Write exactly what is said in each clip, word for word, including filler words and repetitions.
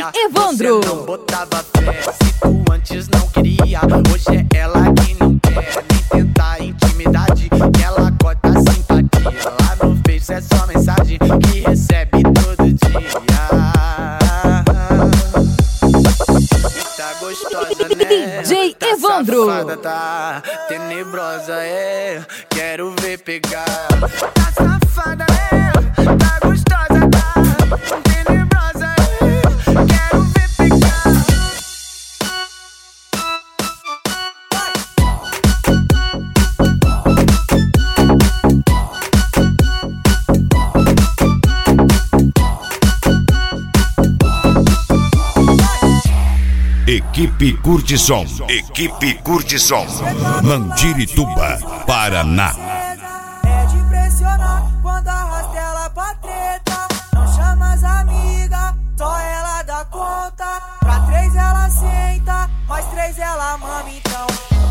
Evandro. Você não botava fé, se tu antes não queria. Hoje é ela que não quer nem tentar intimidade. Que ela corta a simpatia. Lá no Face é só mensagem que recebe todo dia. E tá gostosa, né? D J Tá Evandro. safada, tá tenebrosa, é. Quero ver pegar. Tá safada, né? Tá gostosa, tá tenebrosa, é. Quero ver pegar. Equipe Curtição. Equipe Curtição. Mandirituba, Paraná. É de impressionar quando arrasta ela pra treta. Não chama as amigas, só ela dá conta. Pra três ela senta, mais três ela mama então.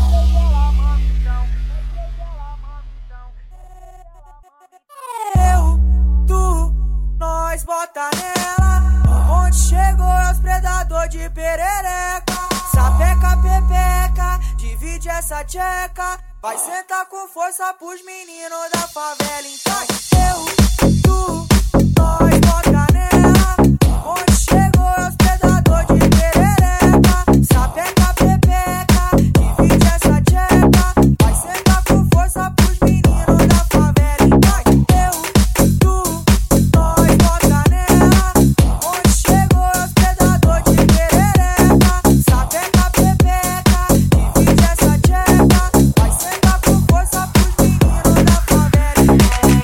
Eu, tu, nós bota nela. Onde chegou é os predador de perereca. Sapeca, pepeca, divide essa tcheca. Vai sentar com força pros meninos da favela. Então eu, tu, nós bota nela. Onde chegou é os predador de perereca. Sapeca, pepeca, divide essa tcheca. Vai sentar com força pros meninos da favela. Então eu, tu, nós bota nela. Onde chegou é os predador de perereca. Sapeca, pepeca, divide essa tcheca. Vai sentar com força pros meninos da favela.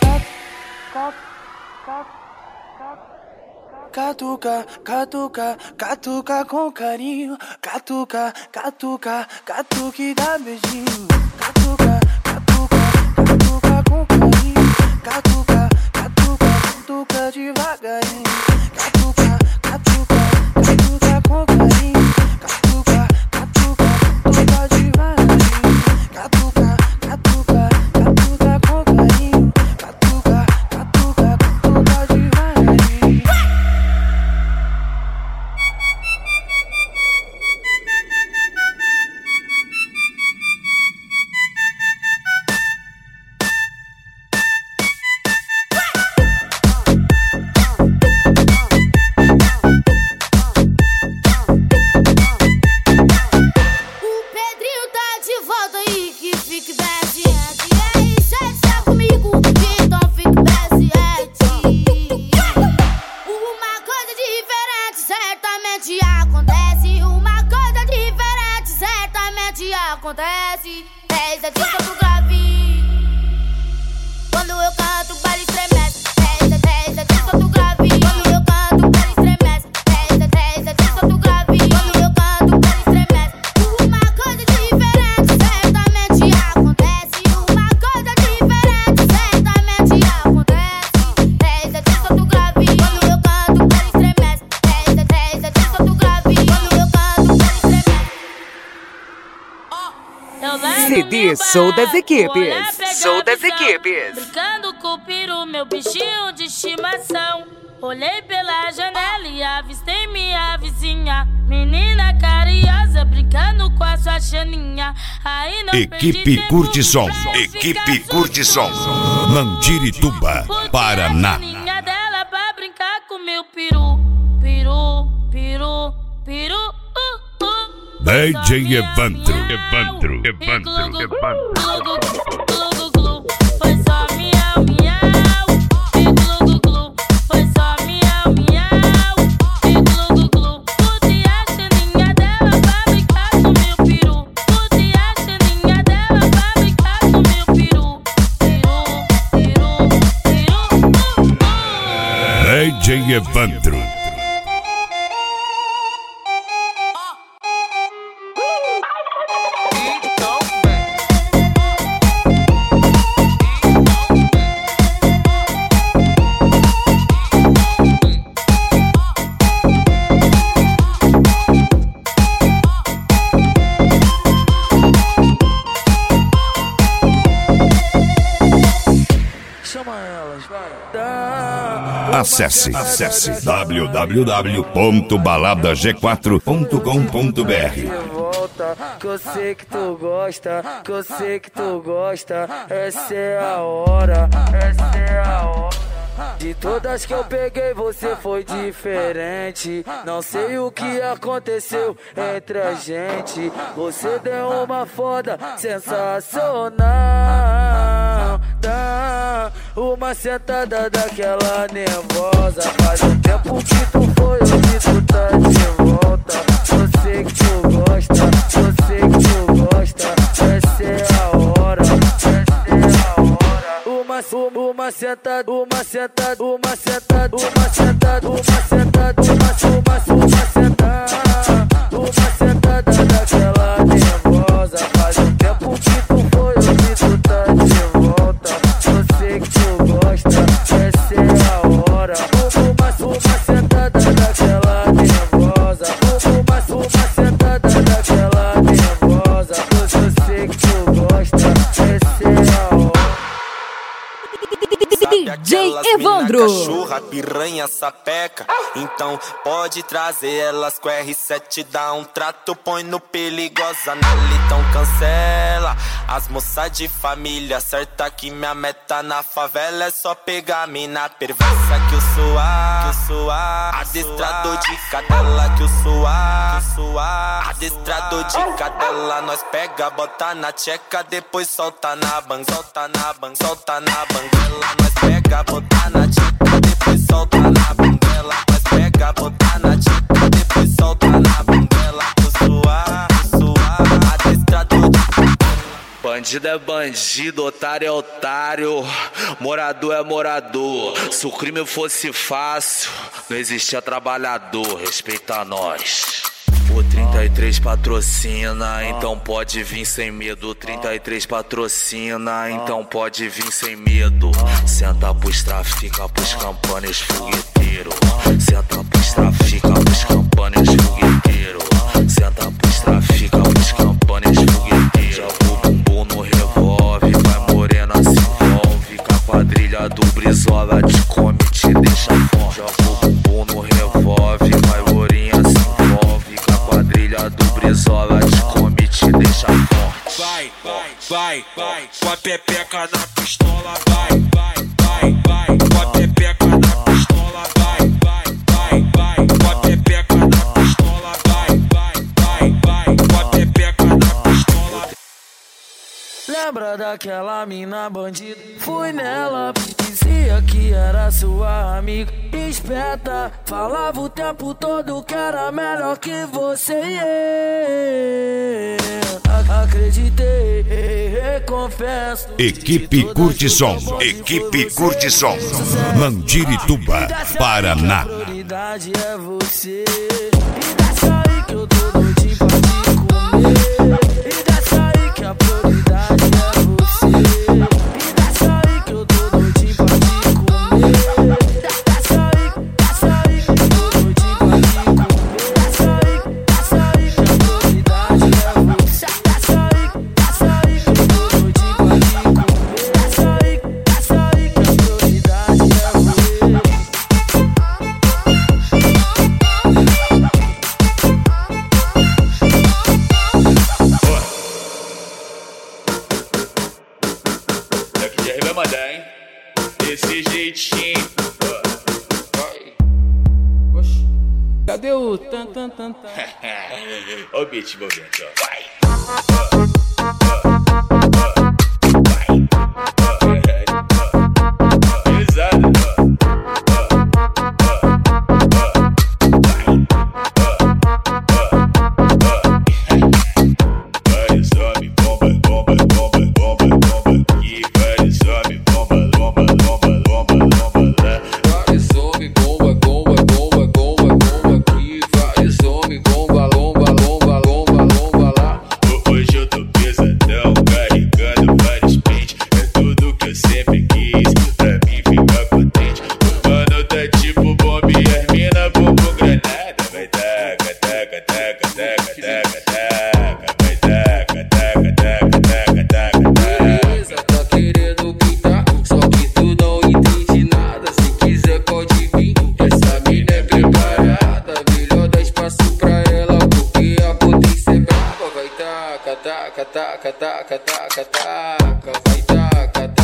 Catuca, catuca, catuca com carinho. Catuca, catuca, catuca e dá beijinho. Catuca, catuca, catuca com carinho. Catuca, catuca, catuca devagarinho. Catuca, catuca, catuca com carinho. Catuca, catuca, catuca devagarinho. Catuca, catuca, catuca com carinho. Catuca, catuca, catuca devagarinho. O Pedrinho tá de volta aí, que fique bad. E aí, cê está comigo, então fique bad. Uma coisa diferente certamente acontece. Uma coisa diferente certamente acontece. Dez artistas pro grave. Quando eu canto, o baile estremece. Dez, dez artistas pro grave. Quando eu canto, o baile estremece. Dez, dez artistas pro grave. Quando eu canto, o baile estremece. Uma coisa diferente certamente acontece. Uma coisa diferente certamente acontece. Dez artistas pro grave. Quando eu canto, o baile estremece. Dez, dez artistas pro grave. Quando eu canto, o baile estremece. Eu lá no C D meu Sou das barraco, Equipes. olhar, pegar Sou das visão, Equipes. brincando com o peru, meu bichinho de estimação. Olhei pela janela e avistei minha vizinha. Menina carinhosa, brincando com a sua chaninha. Aí não perdi Equipe tempo Curtição. pra Equipe ficar Curtição. sorrindo. Mandirituba, Porque Paraná. a chaninha dela pra brincar com meu peru. Peru, peru, peru, uh, uh. D J Só miau, Evandro. miau. Evandro. E Evandro. glu, glu, Evandro. glu, glu, glu, glu, glu. Foi só miau, miau. E glu, glu, glu. Foi só miau, miau. E glu, glu, glu. Pude a chaninha dela pra brincar com meu peru. Pude a chaninha dela pra brincar com meu peru. Peru, peru, peru, uh, uh. D J Evandro. Chama elas, vai. Acesse, acesse w w w ponto balada g quatro ponto com ponto b r. Volta, que eu sei que tu gosta, que eu sei que tu gosta. Essa é a hora, essa é a hora. De todas que eu peguei, você foi diferente. Não sei o que aconteceu entre a gente. Você deu uma foda sensacional. Dá uma sentada daquela nervosa. Faz um tempo que tu foi, hoje tu tá de volta. Eu sei que tu gosta, eu sei que tu gosta. Essa é a hora, essa é a hora. Uma, uma sentada, uma sentada, uma sentada, uma sentada, uma sentada, uma, uma, uma sentada, uma sentada daquela nervosa. Faz um tempo que tu foi, hoje tu tá de volta. Eu sei que tu gosta, essa é a hora. Uma, uma sentada daquela nervosa. Uma, uma sentada daquela nervosa. Eu sei que tu gosta, essa é a hora. D J Evandro. Cachorra, piranha, sapeca. Então pode trazer elas com R sete. Dá um trato, põe no perigosa nela. Então cancela as moças de família. Certa que minha meta na favela é só pegar a mina perversa. Que eu sou a, que eu sou a adestrador de cadela. Que eu sou a, que eu sou a adestrador de cadela. Nós pega, bota na tcheca, depois solta na banca. Solta na banca, solta na banguela. Nós pega, bota na tcheca, depois solta na banguela. Nós pega, bota na tcheca, depois solta na banguela. Eu sou a, eu sou a adestrador de... Bandido é bandido, otário é otário, morador é morador. Se o crime fosse fácil, não existia trabalhador. Respeita nós. O trinta e três patrocina, então pode vir sem medo. O trinta e três patrocina, então pode vir sem medo. Senta pros trafica, pros campanas fogueteiro. Senta pros trafica, pros campanas fogueteiro. Senta pros trafica, pros campanas fogueteiro. Joga o bumbum no revólver, vai morena se envolve. Com a quadrilha do Brizola te come, te deixa forte. Joga o bumbum no revólver, vai lourinha se envolve. Com a quadrilha do Brizola te come, te deixa forte. Vai, vai, vai, vai, com a pepeca na pistola. Vai, vai, vai, vai, com a pepeca na pistola. Vai, vai, vai, vai, com a pepeca na pistola. Vai, vai, vai, vai, com a pepeca na pistola. Lembra daquela mina bandida? Fui nela, dizia que era sua amiga esperta. Falava o tempo todo que era melhor que você. Yeah. Acreditei, confesso. Equipe Curtição, equipe Curtição, Mandirituba, Paraná. A prioridade é você. E dessa aí que eu tô doidinho pra te comer. E dessa aí que a prioridade é você. E dessa aí que eu tô doidinho pra te comer. Dessa aí, dessa aí que eu tô doidinho pra te comer. Dessa aí, dessa aí que a prioridade é você. Dessa aí, dessa aí que eu tô doidinho pra te comer. Dessa aí, dessa aí que a prioridade é você. Daqui já vai mandar, hein? Desse jeitinho. Cadê o tan tan tan tan? Ó o beat movimento, ó. Vai. Pesado, vai, sobe, bomba, bomba, bomba, bomba, bomba. E vai, sobe, bomba, bomba, bomba, bomba, bomba lá. Vai, some, bomba, bomba, bomba, bomba, bomba aqui. Vai, some, bomba, lomba, lomba, lomba, lomba lá. Hoje eu tô pesadão, taca, taca, taca, taca, vai taca, taca.